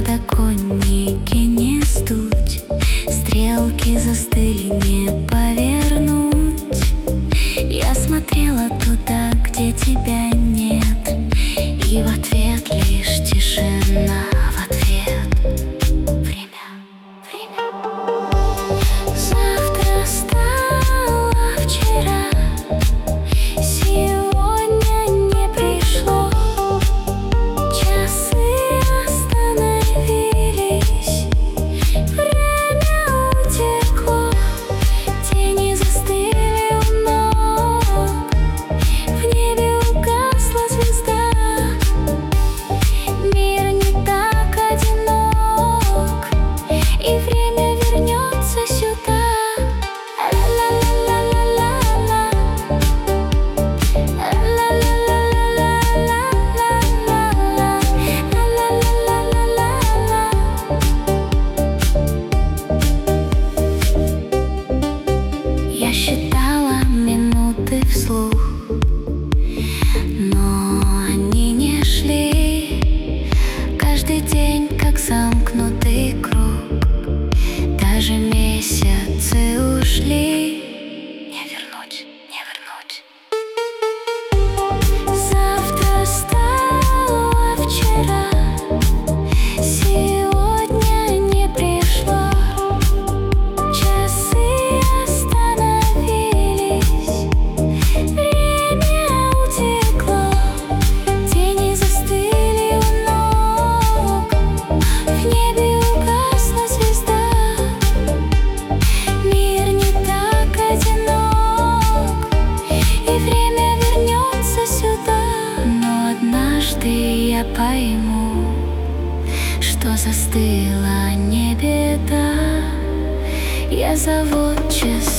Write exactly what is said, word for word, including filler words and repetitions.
подоконнике не стуть, стрелки застыли, не повернуть. Я смотрела туда, где тебя нет, и в ответ лишь тишина. В ответ время, время. Завтра стало вчера, сегодня не пришло. Часы остановились, время утекло. Тени застыли у ног, в небе угасла звезда. Мир не так одинок, и время вернется сюда. Ла-ла-ла-ла-ла-ла, я считала минуты вслух, но они не шли. Каждый день как замкнутый круг, даже месяцы ушли. Не вернуть, не вернуть. Завтра стало вчера, сегодня не пришло. Часы остановились, время утекло. Тени застыли у ног, в небе угасла звезда. Мир не так одинок, и время вернется сюда. Но однажды я пойму, что застыла не беда. Я завод часы